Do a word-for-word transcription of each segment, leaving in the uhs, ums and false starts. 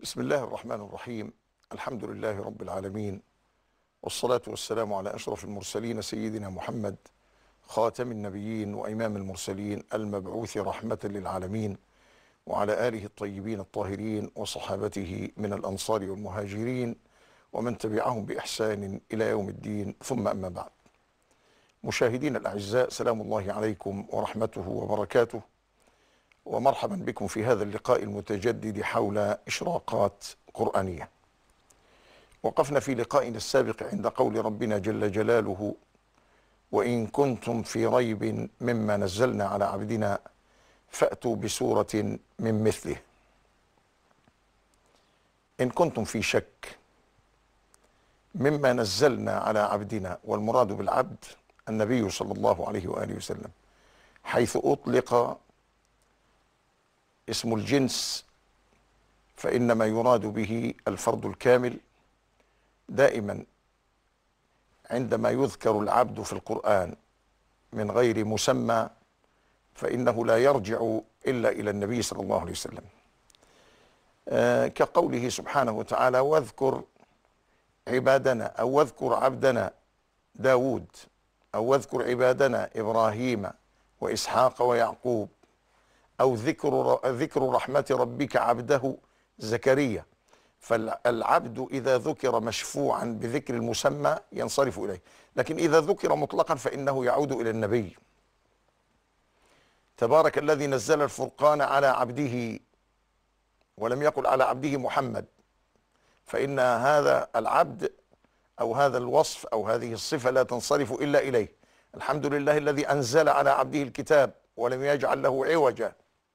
بسم الله الرحمن الرحيم. الحمد لله رب العالمين، والصلاة والسلام على أشرف المرسلين سيدنا محمد خاتم النبيين وإمام المرسلين المبعوث رحمة للعالمين، وعلى آله الطيبين الطاهرين وصحابته من الأنصار والمهاجرين ومن تبعهم بإحسان إلى يوم الدين، ثم أما بعد. مشاهدين الأعزاء، سلام الله عليكم ورحمته وبركاته، ومرحبا بكم في هذا اللقاء المتجدد حول إشراقات قرآنية. وقفنا في لقائنا السابق عند قول ربنا جل جلاله: وإن كنتم في ريب مما نزلنا على عبدنا فأتوا بسورة من مثله. إن كنتم في شك مما نزلنا على عبدنا، والمراد بالعبد النبي صلى الله عليه وآله وسلم، حيث أطلق اسم الجنس فإنما يراد به الفرد الكامل. دائما عندما يذكر العبد في القرآن من غير مسمى فإنه لا يرجع إلا إلى النبي صلى الله عليه وسلم، آه كقوله سبحانه وتعالى: واذكر عبادنا، أو واذكر عبدنا داود، أو واذكر عبادنا إبراهيم وإسحاق ويعقوب، أو ذكر ذكر رحمة ربك عبده زكريا. فالعبد إذا ذكر مشفوعا بذكر المسمى ينصرف إليه، لكن إذا ذكر مطلقا فإنه يعود إلى النبي. تبارك الذي نزل الفرقان على عبده، ولم يقل على عبده محمد، فإن هذا العبد أو هذا الوصف أو هذه الصفة لا تنصرف إلا إليه. الحمد لله الذي أنزل على عبده الكتاب ولم يجعل له عوجا.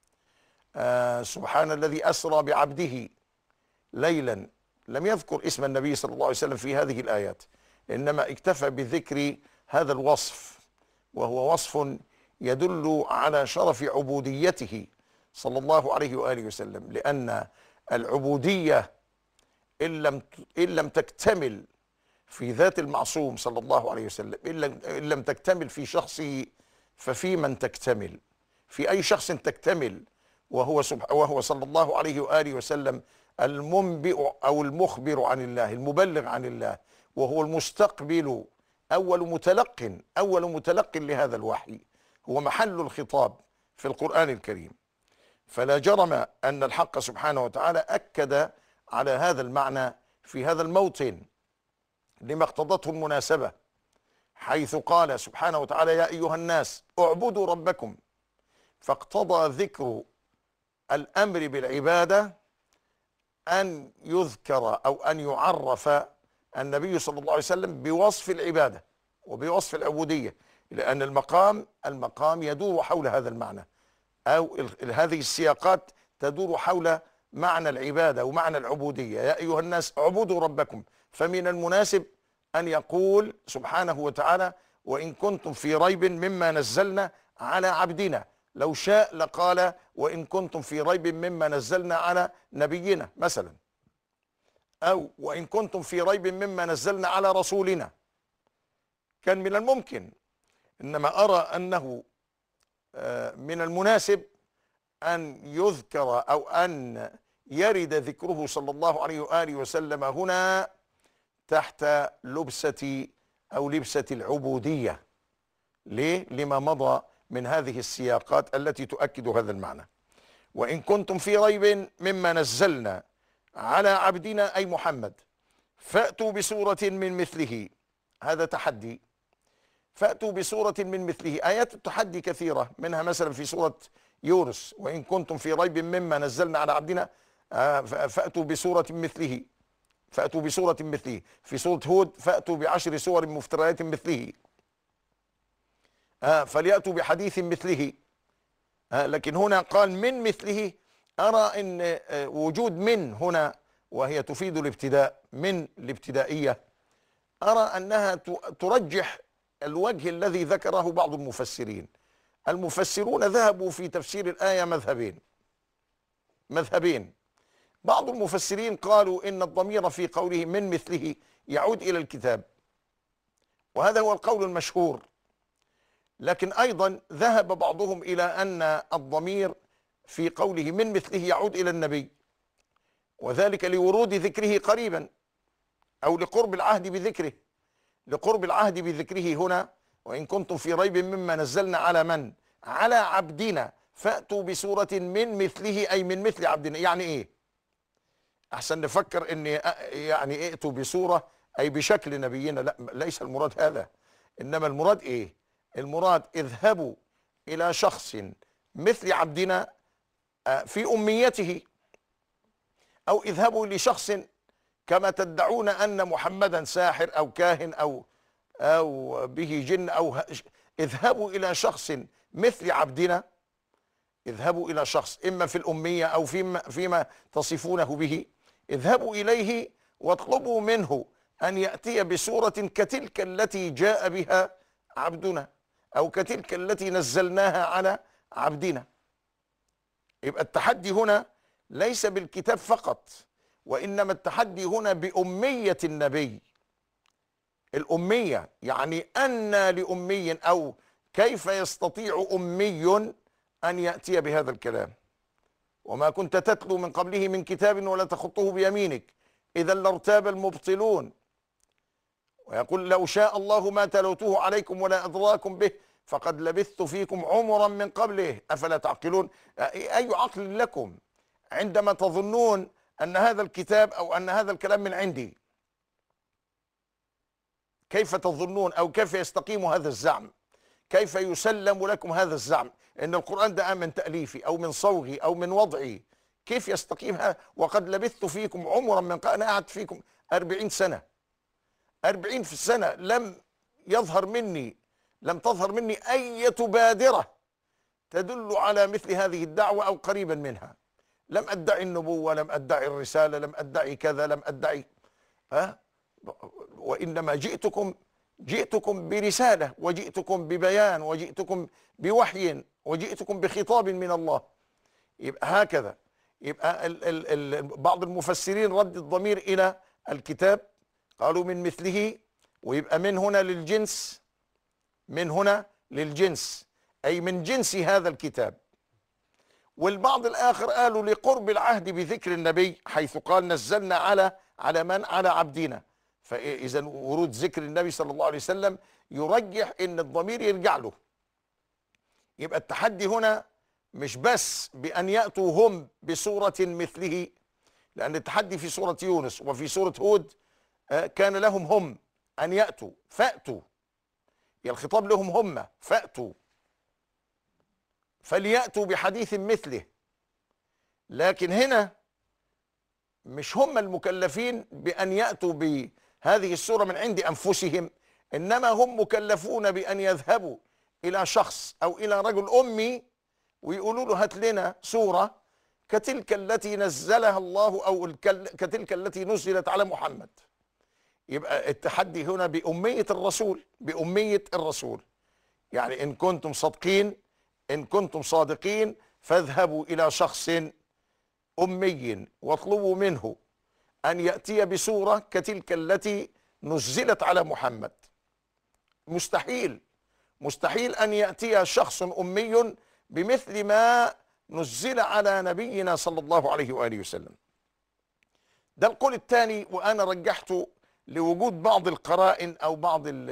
آه سبحان الذي أسرى بعبده ليلا. لم يذكر اسم النبي صلى الله عليه وسلم في هذه الآيات، إنما اكتفى بذكر هذا الوصف، وهو وصف يدل على شرف عبوديته صلى الله عليه وآله وسلم، لأن العبودية إن لم إن لم تكتمل في ذات المعصوم صلى الله عليه وسلم، إن لم تكتمل في شخصه، ففي من تكتمل؟ في أي شخص تكتمل؟ وهو وهو صلى الله عليه وآله وسلم المنبئ أو المخبر عن الله، المبلغ عن الله، وهو المستقبل، أول متلق أول متلق لهذا الوحي، هو محل الخطاب في القرآن الكريم. فلا جرم أن الحق سبحانه وتعالى أكد على هذا المعنى في هذا الموطن لما اقتضته المناسبة، حيث قال سبحانه وتعالى: يا أيها الناس اعبدوا ربكم، فاقتضى ذكر الأمر بالعبادة أن يذكر أو أن يعرف النبي صلى الله عليه وسلم بوصف العبادة وبوصف العبودية، لأن المقام المقام يدور حول هذا المعنى، أو هذه السياقات تدور حول معنى العبادة ومعنى العبودية. يا أيها الناس اعبدوا ربكم، فمن المناسب أن يقول سبحانه وتعالى: وإن كنتم في ريب مما نزلنا على عبدنا. لو شاء لقال: وإن كنتم في ريب مما نزلنا على نبينا مثلا، أو وإن كنتم في ريب مما نزلنا على رسولنا، كان من الممكن. إنما أرى أنه من المناسب أن يذكر أو أن يرد ذكره صلى الله عليه وآله وسلم هنا تحت لبسة أو لبسة العبودية. ليه؟ لما مضى من هذه السياقات التي تؤكد هذا المعنى. وإن كنتم في ريب مما نزلنا على عبدنا أي محمد فأتوا بسورة من مثله. هذا تحدي، فأتوا بسورة من مثله. آيات التحدي كثيرة، منها مثلا في سورة يونس: وإن كنتم في ريب مما نزلنا على عبدنا فأتوا بسورة مثله، فأتوا بسورة مثله. في سورة هود: فأتوا بعشر سور مفتريات مثله، آه فليأتوا بحديث مثله. آه لكن هنا قال من مثله. أرى أن آه وجود من هنا، وهي تفيد الابتداء، من الابتدائية، أرى أنها ترجح الوجه الذي ذكره بعض المفسرين. المفسرون ذهبوا في تفسير الآية مذهبين مذهبين بعض المفسرين قالوا إن الضمير في قوله من مثله يعود إلى الكتاب، وهذا هو القول المشهور. لكن أيضا ذهب بعضهم إلى أن الضمير في قوله من مثله يعود إلى النبي، وذلك لورود ذكره قريبا أو لقرب العهد بذكره. لقرب العهد بذكره هنا: وإن كنتم في ريب مما نزلنا على من؟ على عبدنا فأتوا بسورة من مثله، أي من مثل عبدنا. يعني إيه؟ أحسن نفكر إن يعني ائتوا بسورة أي بشكل نبينا. لا، ليس المراد هذا. إنما المراد إيه؟ المراد اذهبوا إلى شخص مثل عبدنا في أميته، أو اذهبوا لشخص كما تدعون أن محمدا ساحر أو كاهن أو أو به جن، أو اذهبوا إلى شخص مثل عبدنا. اذهبوا إلى شخص إما في الأمية أو فيما, فيما تصفونه به. اذهبوا إليه واطلبوا منه أن يأتي بسورة كتلك التي جاء بها عبدنا، أو كتلك التي نزلناها على عبدنا. يبقى التحدي هنا ليس بالكتاب فقط، وإنما التحدي هنا بأمية النبي. الأمية يعني أن لأمي، أو كيف يستطيع أمي أن يأتي بهذا الكلام؟ وما كنت تتلو من قبله من كتاب ولا تخطه بيمينك إذا لارتاب المبطلون. ويقول: لو شاء الله ما تلوته عليكم ولا أدراكم به فقد لبثت فيكم عمرا من قبله أفلا تعقلون. أي عقل لكم عندما تظنون أن هذا الكتاب أو أن هذا الكلام من عندي؟ كيف تظنون أو كيف يستقيم هذا الزعم؟ كيف يسلم لكم هذا الزعم إن القرآن ده من تأليفي أو من صوغي أو من وضعي؟ كيف يستقيم هذا وقد لبثت فيكم عمرا من قبل؟ أنا قعدت فيكم أربعين سنة، أربعين في السنة لم يظهر مني لم تظهر مني أي بادرة تدل على مثل هذه الدعوة أو قريبا منها. لم أدعي النبوة، لم أدعي الرسالة، لم أدعي كذا، لم أدعي ها وإنما جئتكم جئتكم برسالة، وجئتكم ببيان، وجئتكم بوحي، وجئتكم بخطاب من الله. يبقى هكذا. يبقى ال ال ال بعض المفسرين رد الضمير إلى الكتاب، قالوا من مثله، ويبقى من هنا للجنس، من هنا للجنس أي من جنس هذا الكتاب. والبعض الآخر قالوا لقرب العهد بذكر النبي، حيث قال نزلنا على على من؟ على عبدنا. فإذا ورود ذكر النبي صلى الله عليه وسلم يرجح إن الضمير يرجع له. يبقى التحدي هنا مش بس بأن يأتوا هم بسورة مثله، لأن التحدي في سورة يونس وفي سورة هود كان لهم هم أن يأتوا، فأتوا، يعني الخطاب لهم هم، فأتوا، فليأتوا بحديث مثله. لكن هنا مش هم المكلفين بأن يأتوا بهذه السورة من عند أنفسهم، إنما هم مكلفون بأن يذهبوا إلى شخص أو إلى رجل أمي ويقولوا له هات لنا سورة كتلك التي نزلها الله، أو كتلك التي نزلت على محمد. يبقى التحدي هنا بأمية الرسول، بأمية الرسول. يعني إن كنتم صادقين، إن كنتم صادقين فاذهبوا إلى شخص أمي واطلبوا منه أن يأتي بسورة كتلك التي نزلت على محمد. مستحيل مستحيل أن يأتي شخص أمي بمثل ما نزل على نبينا صلى الله عليه وآله وسلم. ده القول الثاني، وأنا رجحته لوجود بعض القرائن أو بعض ال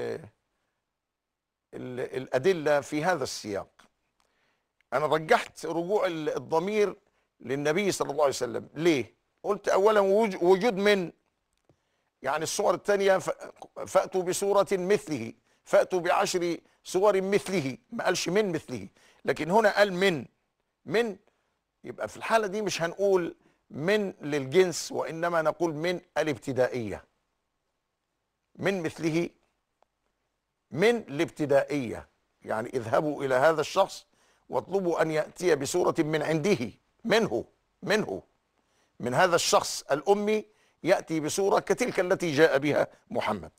ال الأدلة في هذا السياق. أنا رجحت رجوع الضمير للنبي صلى الله عليه وسلم. ليه؟ قلت أولا وجود من، يعني الصور الثانية فأتوا بسورة مثله، فأتوا بعشر سور مثله، ما قالش من مثله، لكن هنا قال من من يبقى في الحالة دي مش هنقول من للجنس، وإنما نقول من الابتدائية. من مثله، من الابتدائية، يعني اذهبوا إلى هذا الشخص واطلبوا أن يأتي بسورة من عنده، منه منه من هذا الشخص الأمي، يأتي بسورة كتلك التي جاء بها محمد.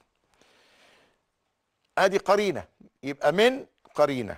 ادي قرينة، يبقى من قرينة.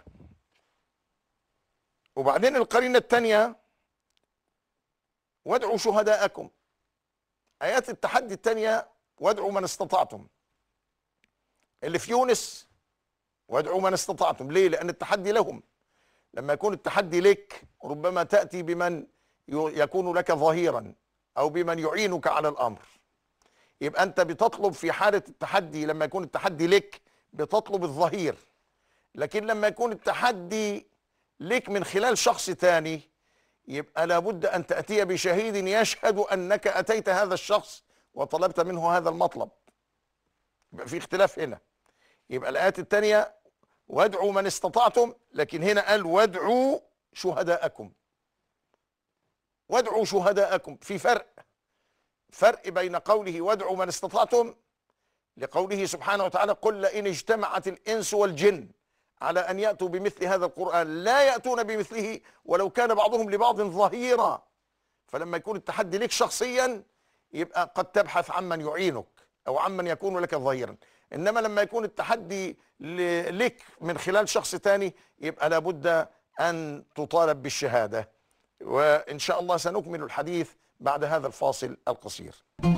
وبعدين القرينة الثانية وادعوا شهداءكم. آيات التحدي الثانية وادعوا من استطعتم. اللي في يونس وادعوا من استطعتم. ليه؟ لأن التحدي لهم. لما يكون التحدي لك ربما تأتي بمن يكون لك ظهيرا، أو بمن يعينك على الأمر. يبقى أنت بتطلب في حالة التحدي، لما يكون التحدي لك بتطلب الظهير، لكن لما يكون التحدي لك من خلال شخص تاني يبقى لابد أن تأتي بشهيد يشهد أنك أتيت هذا الشخص وطلبت منه هذا المطلب. يبقى في اختلاف هنا. يبقى الآيات الثانية وادعوا من استطعتم، لكن هنا قال وادعوا شهداءكم. وادعوا شهداءكم، في فرق فرق بين قوله وادعوا من استطعتم لقوله سبحانه وتعالى قل لئن اجتمعت الإنس والجن على أن يأتوا بمثل هذا القرآن لا يأتون بمثله ولو كان بعضهم لبعض ظهيرا. فلما يكون التحدي لك شخصيا يبقى قد تبحث عمن يعينك أو عمن يكون لك ظهيرا، إنما لما يكون التحدي لك من خلال شخص تاني يبقى لابد أن تطالب بالشهادة. وإن شاء الله سنكمل الحديث بعد هذا الفاصل القصير.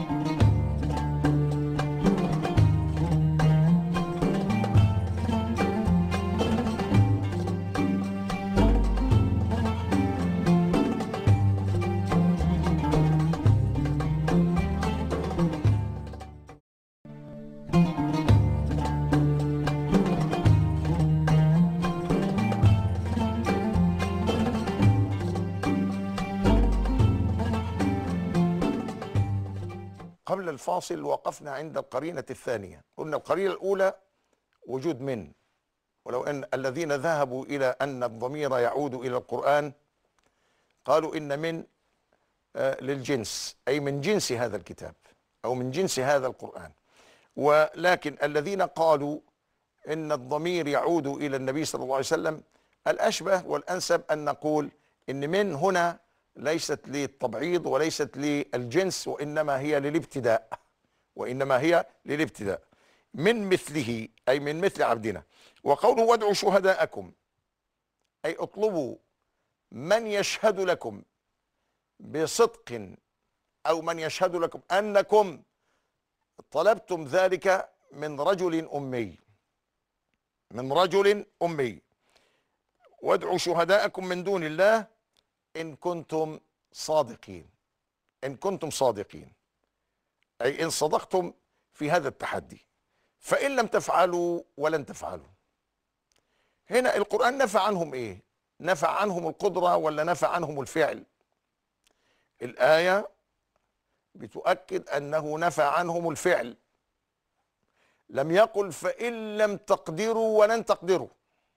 قبل الفاصل وقفنا عند القرينة الثانية. قلنا القرينة الأولى وجود من، ولو أن الذين ذهبوا إلى أن الضمير يعود إلى القرآن قالوا إن من آه للجنس، أي من جنس هذا الكتاب أو من جنس هذا القرآن. ولكن الذين قالوا إن الضمير يعود إلى النبي صلى الله عليه وسلم الأشبه والأنسب أن نقول إن من هنا ليست للتبعيض وليست للجنس، وإنما هي للابتداء وإنما هي للابتداء من مثله، أي من مثل عبدنا. وقوله وادعوا شهداءكم أي اطلبوا من يشهد لكم بصدق أو من يشهد لكم أنكم طلبتم ذلك من رجل أمي من رجل أمي. وادعوا شهداءكم من دون الله إن كنتم صادقين إن كنتم صادقين أي إن صدقتم في هذا التحدي. فإن لم تفعلوا ولن تفعلوا. هنا القرآن نفى عنهم إيه؟ نفى عنهم القدرة ولا نفى عنهم الفعل؟ الآية بتؤكد أنه نفى عنهم الفعل، لم يقل فإن لم تقدروا ولن تقدروا،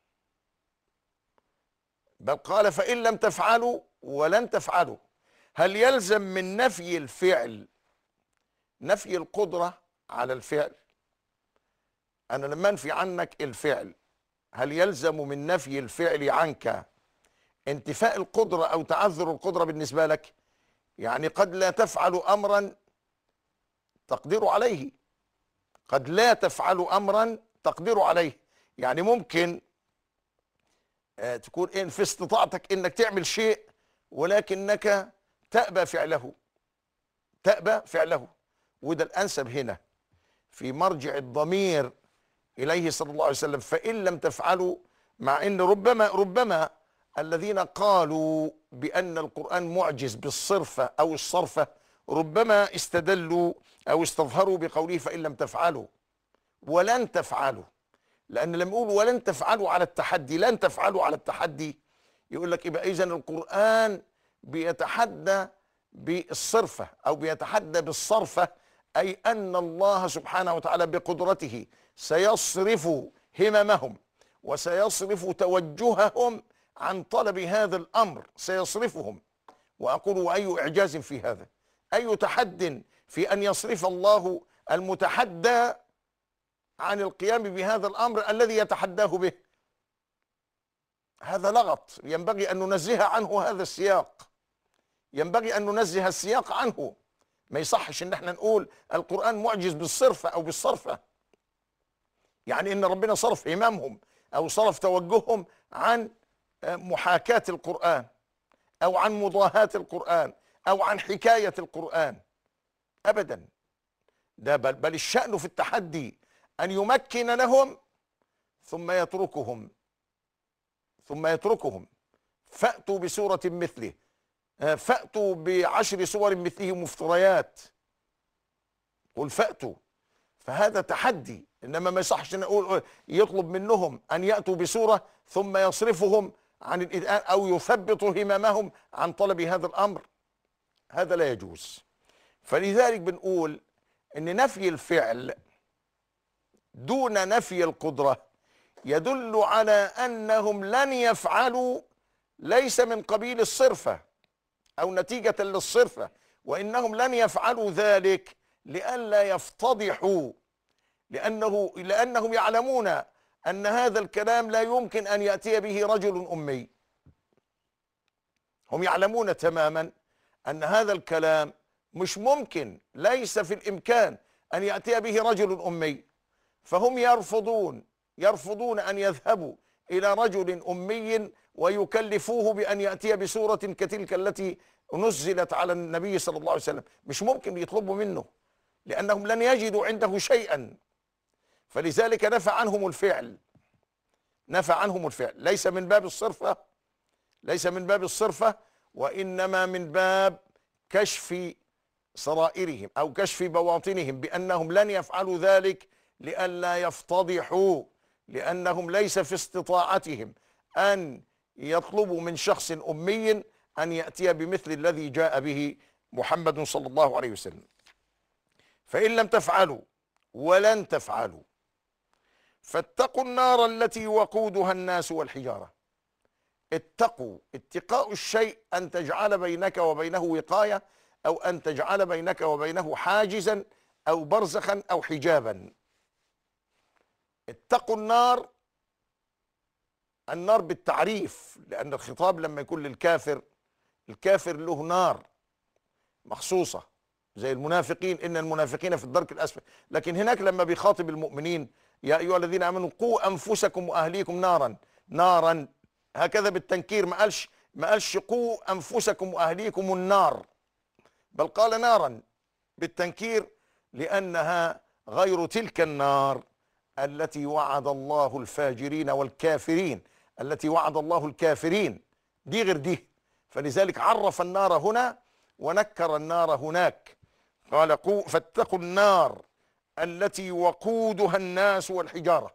بل قال فإن لم تفعلوا ولن تفعلوا. هل يلزم من نفي الفعل نفي القدرة على الفعل؟ أنا لما أنفي عنك الفعل هل يلزم من نفي الفعل عنك انتفاء القدرة أو تعذر القدرة بالنسبة لك؟ يعني قد لا تفعل أمرا تقدر عليه، قد لا تفعل أمرا تقدر عليه. يعني ممكن تكون إن في استطاعتك إنك تعمل شيء ولكنك تأبى فعله تأبى فعله وده الأنسب هنا في مرجع الضمير إليه صلى الله عليه وسلم. فإن لم تفعلوا، مع أن ربما ربما الذين قالوا بأن القرآن معجز بالصرفة أو الصرفة ربما استدلوا أو استظهروا بقوله فإن لم تفعلوا ولن تفعلوا، لأن لما يقول ولن تفعلوا على التحدي لن تفعلوا على التحدي يقول لك يبقى إذن القرآن بيتحدى بالصرفة أو بيتحدى بالصرفة، أي أن الله سبحانه وتعالى بقدرته سيصرف هممهم وسيصرف توجههم عن طلب هذا الأمر، سيصرفهم. وأقول وأي إعجاز في هذا، أي تحد في أن يصرف الله المتحدى عن القيام بهذا الأمر الذي يتحداه به. هذا لغط، ينبغي أن ننزه عنه هذا السياق، ينبغي أن ننزه السياق عنه. ما يصحش ان احنا نقول القرآن معجز بالصرفة او بالصرفة، يعني ان ربنا صرف همامهم او صرف توجههم عن محاكاة القرآن او عن مضاهاة القرآن او عن حكاية القرآن، ابدا. ده بل, بل الشأن في التحدي ان يمكن لهم ثم يتركهم ثم يتركهم فأتوا بسورة مثله آه، فأتوا بعشر سور مثله مفتريات، قل فأتوا. فهذا تحدي، إنما ما يصحش نقول يطلب منهم أن يأتوا بسورة ثم يصرفهم عن الإذعان أو يثبط هممهم عن طلب هذا الأمر، هذا لا يجوز. فلذلك بنقول إن نفي الفعل دون نفي القدرة يدل على أنهم لن يفعلوا، ليس من قبيل الصرفة أو نتيجة للصرفة، وإنهم لن يفعلوا ذلك لئلا يفتضحوا، لأنه لأنهم يعلمون أن هذا الكلام لا يمكن أن يأتي به رجل أمي. هم يعلمون تماما أن هذا الكلام مش ممكن، ليس في الإمكان أن يأتي به رجل أمي، فهم يرفضون يرفضون أن يذهبوا إلى رجل أمي ويكلفوه بأن يأتي بسورة كتلك التي نزلت على النبي صلى الله عليه وسلم. مش ممكن يطلبوا منه، لأنهم لن يجدوا عنده شيئا، فلذلك نفى عنهم الفعل نفى عنهم الفعل ليس من باب الصرفة ليس من باب الصرفة وإنما من باب كشف سرائرهم أو كشف بواطنهم، بأنهم لن يفعلوا ذلك لئلا يفتضحوا، لأنهم ليس في استطاعتهم أن يطلبوا من شخص أمي أن يأتي بمثل الذي جاء به محمد صلى الله عليه وسلم. فإن لم تفعلوا ولن تفعلوا فاتقوا النار التي وقودها الناس والحجارة. اتقوا، اتقاء الشيء أن تجعل بينك وبينه وقاية، أو أن تجعل بينك وبينه حاجزا أو برزخا أو حجابا. اتقوا النار، النار بالتعريف، لأن الخطاب لما يكون للكافر، الكافر له نار مخصوصة زي المنافقين، إن المنافقين في الدرك الأسفل. لكن هناك لما بيخاطب المؤمنين يا أيها الذين آمنوا قوا أنفسكم وأهليكم نارا، نارا هكذا بالتنكير، ما قالش ما قالش قوا أنفسكم وأهليكم النار، بل قال نارا بالتنكير، لأنها غير تلك النار التي وعد الله الفاجرين والكافرين، التي وعد الله الكافرين دي غير دي. فلذلك عرف النار هنا ونكر النار هناك، قال قوا فاتقوا النار التي وقودها الناس والحجارة.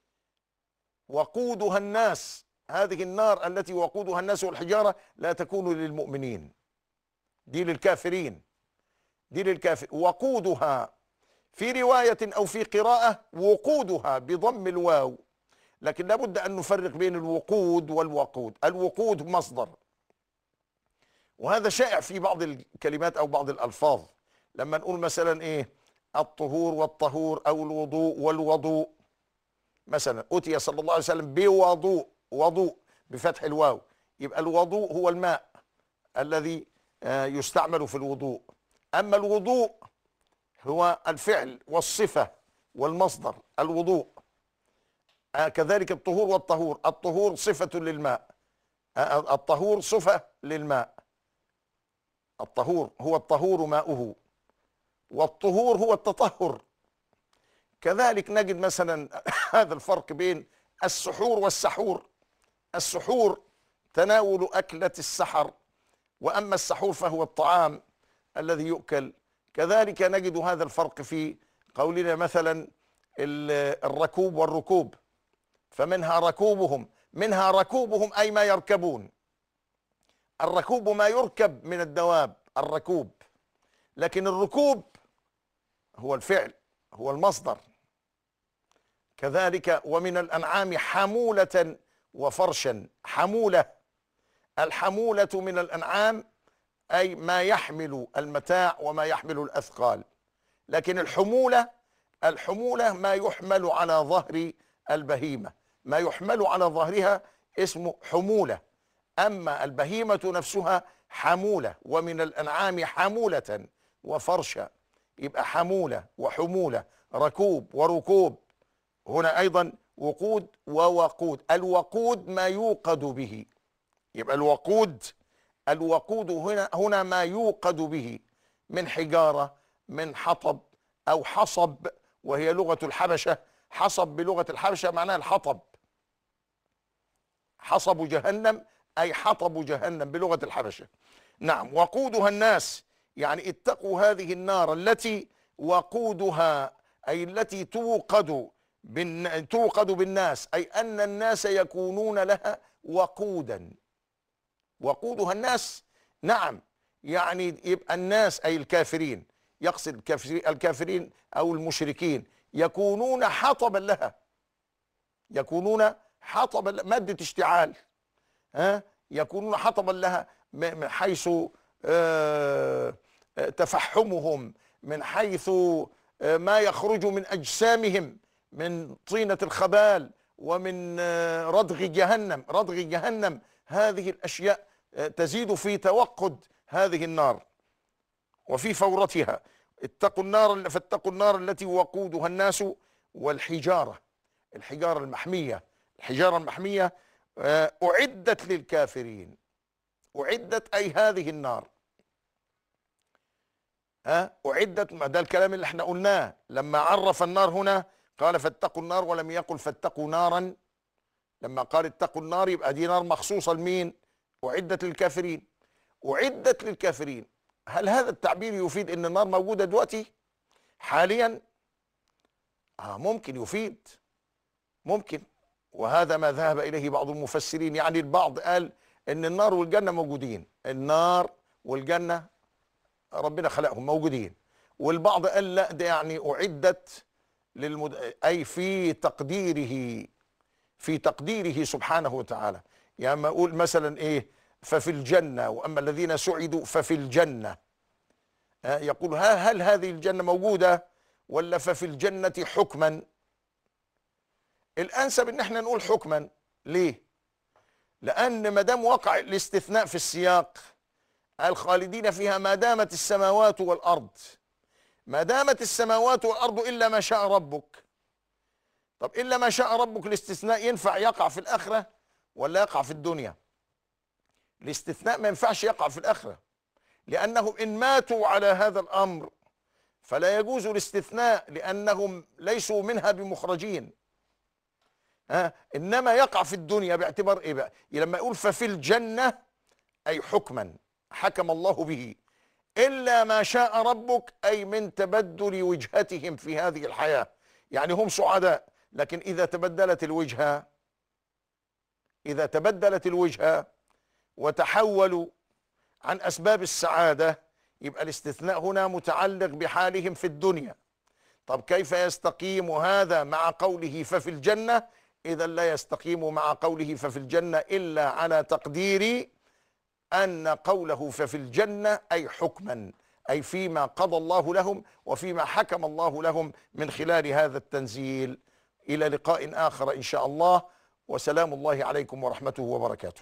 وقودها الناس، هذه النار التي وقودها الناس والحجارة لا تكون للمؤمنين، دي للكافرين، دي للكافر. وقودها في رواية أو في قراءة وقودها بضم الواو، لكن لابد أن نفرق بين الوقود والوقود. الوقود مصدر، وهذا شائع في بعض الكلمات أو بعض الألفاظ، لما نقول مثلا إيه الطهور والطهور أو الوضوء والوضوء، مثلا أتي صلى الله عليه وسلم بوضوء، وضوء بفتح الواو، يبقى الوضوء هو الماء الذي يستعمل في الوضوء، أما الوضوء هو الفعل والصفة والمصدر الوضوء. كذلك الطهور والطهور، الطهور صفة للماء، الطهور صفة للماء، الطهور هو الطهور ماؤه، والطهور هو التطهر. كذلك نجد مثلا هذا الفرق بين السحور والسحور. السحور تناول أكلة السحر، وأما السحور فهو الطعام الذي يؤكل. كذلك نجد هذا الفرق في قولنا مثلا الركوب والركوب، فمنها ركوبهم، منها ركوبهم أي ما يركبون، الركوب ما يركب من الدواب الركوب، لكن الركوب هو الفعل هو المصدر. كذلك ومن الأنعام حمولة وفرشا. حمولة، الحمولة من الأنعام أي ما يحمل المتاع وما يحمل الأثقال، لكن الحمولة الحمولة ما يحمل على ظهر البهيمة، ما يحمل على ظهرها اسمه حمولة، أما البهيمة نفسها حمولة. ومن الأنعام حمولة وفرشا، يبقى حمولة وحمولة، ركوب وركوب. هنا أيضا وقود ووقود. الوقود ما يوقد به، يبقى الوقود الوقود هنا هنا ما يوقد به من حجارة، من حطب أو حصب، وهي لغة الحبشة. حصب بلغة الحبشة معناها الحطب، حصب جهنم أي حطب جهنم بلغة الحبشة. نعم، وقودها الناس، يعني اتقوا هذه النار التي وقودها أي التي توقد بالن... توقد بالناس، أي أن الناس يكونون لها وقودا. وقودها الناس، نعم، يعني يبقى الناس أي الكافرين، يقصد الكافرين, الكافرين أو المشركين يكونون حطبا لها، يكونون حطبا، مادة اشتعال، ها، يكونون حطبا لها من حيث آه تفحمهم، من حيث آه ما يخرج من أجسامهم من طينة الخبال ومن آه ردغ جهنم. ردغ جهنم هذه الأشياء آه تزيد في توقد هذه النار وفي فورتها. اتقوا النار فاتقوا النار التي وقودها الناس والحجارة. الحجارة المحمية، الحجارة المحمية آه أعدت للكافرين. أعدت أي هذه النار، ها، أعدت. ده الكلام اللي احنا قلناه لما عرف النار هنا، قال فاتقوا النار ولم يقل فاتقوا نارا. لما قال اتقوا النار يبقى دي نار مخصوصة لمين؟ أعدت للكافرين. أعدت للكافرين، هل هذا التعبير يفيد ان النار موجودة دلوقتي حاليا؟ آه ممكن يفيد، ممكن، وهذا ما ذهب إليه بعض المفسرين. يعني البعض قال ان النار والجنة موجودين، النار والجنة ربنا خلقهم موجودين، والبعض قال لا، ده يعني أعدت للمد... أي في تقديره، في تقديره سبحانه وتعالى. يعني ما أقول مثلا إيه، ففي الجنة، وأما الذين سعدوا ففي الجنة، يقول ها هل هذه الجنة موجودة ولا ففي الجنة حكما؟ الأنسب إن احنا نقول حكما. ليه؟ لأن ما دام وقع الاستثناء في السياق، الخالدين فيها ما دامت السماوات والأرض، ما دامت السماوات والأرض إلا ما شاء ربك. طب إلا ما شاء ربك، الاستثناء ينفع يقع في الآخرة ولا يقع في الدنيا؟ الاستثناء ما ينفعش يقع في الآخرة، لأنهم إن ماتوا على هذا الأمر فلا يجوز الاستثناء، لأنهم ليسوا منها بمخرجين. ها، إنما يقع في الدنيا باعتبار إيه بقى؟ لما يقول ففي الجنة أي حكما حكم الله به، إلا ما شاء ربك أي من تبدل وجهتهم في هذه الحياة. يعني هم سعداء، لكن إذا تبدلت الوجهة، إذا تبدلت الوجهة وتحولوا عن أسباب السعادة، يبقى الاستثناء هنا متعلق بحالهم في الدنيا. طب كيف يستقيم هذا مع قوله ففي الجنة؟ إذا لا يستقيم مع قوله ففي الجنة إلا على تقدير أن قوله ففي الجنة أي حكما، أي فيما قضى الله لهم وفيما حكم الله لهم من خلال هذا التنزيل. إلى لقاء آخر إن شاء الله، وسلام الله عليكم ورحمته وبركاته.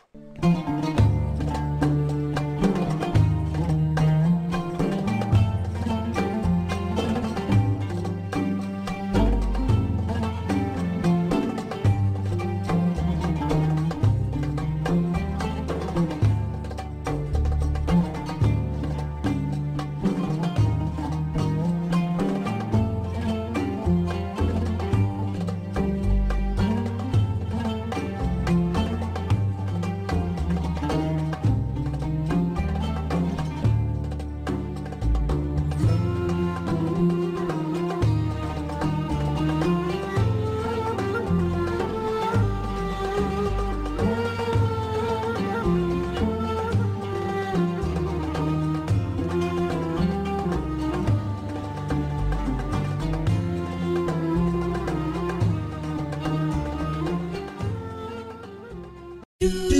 do